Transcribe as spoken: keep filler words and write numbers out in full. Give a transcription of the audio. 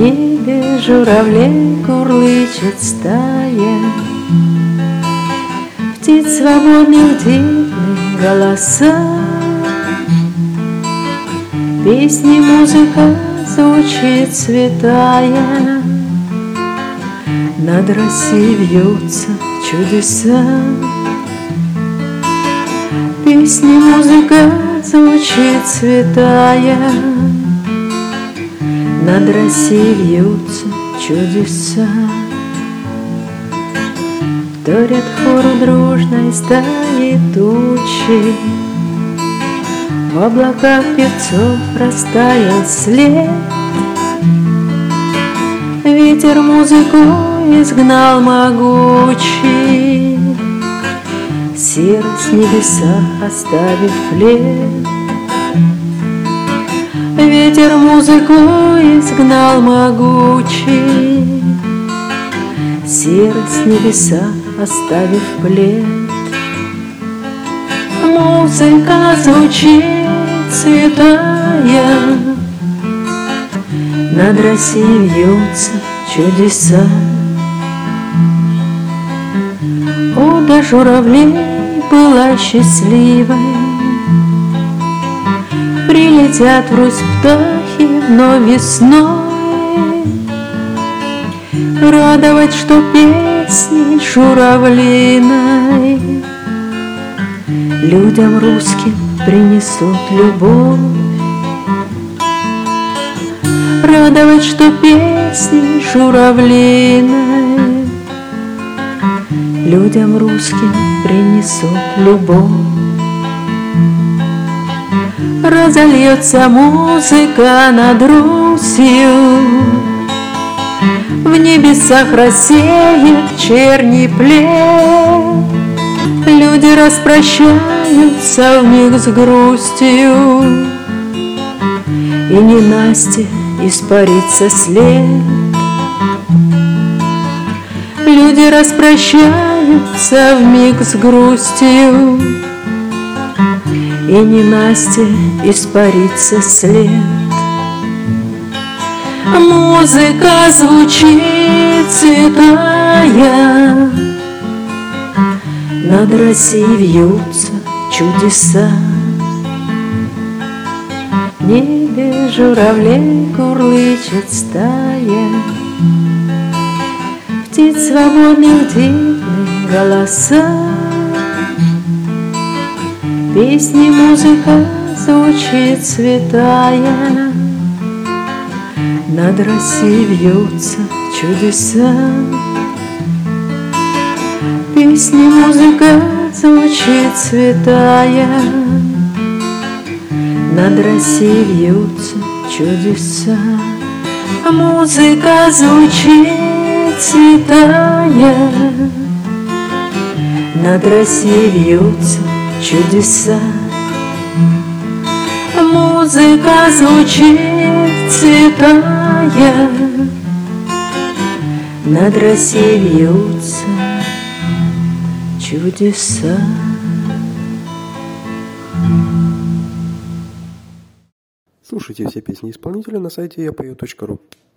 небе журавлей курлычет стая, птиц свободных дивные голоса, песни, музыка звучит святая, над Россией вьются чудеса. Песни, музыка звучит святая, над Россией вьются чудеса. Вторят хору дружной стаи тучи, в облаках певцов растаял след. Ветер музыку изгнал могучий, серость небеса оставив плед. Ветер музыку изгнал могучий, серость небеса оставив плед. Музыка звучит святая, над Россией вьются чудеса. Ода журавлей была счастливой, прилетят в Русь птахи вновь весной, радовать, что песней журавлиной людям русским принесут любовь. Радовать, что песней журавлиной людям русским принесут любовь. Разольется музыка над Русью, в небесах рассеет черный плед. Люди распрощаются вмиг с грустью, и ненастье испарится след. Люди распрощаются вмиг с грустью, и ненастье испарится след. Музыка звучит святая, над Россией вьются чудеса. В небе журавлей курлычет стая, птиц свободных дивные голоса, песни, музыка звучит святая, над Россией вьются чудеса. Песни, музыка звучит святая, над Россией вьются чудеса. Музыка звучит святая, над Россией вьются чудеса. Музыка звучит святая, над Россией вьются чудеса. Слушайте все песни исполнителя на сайте я пою точка ру.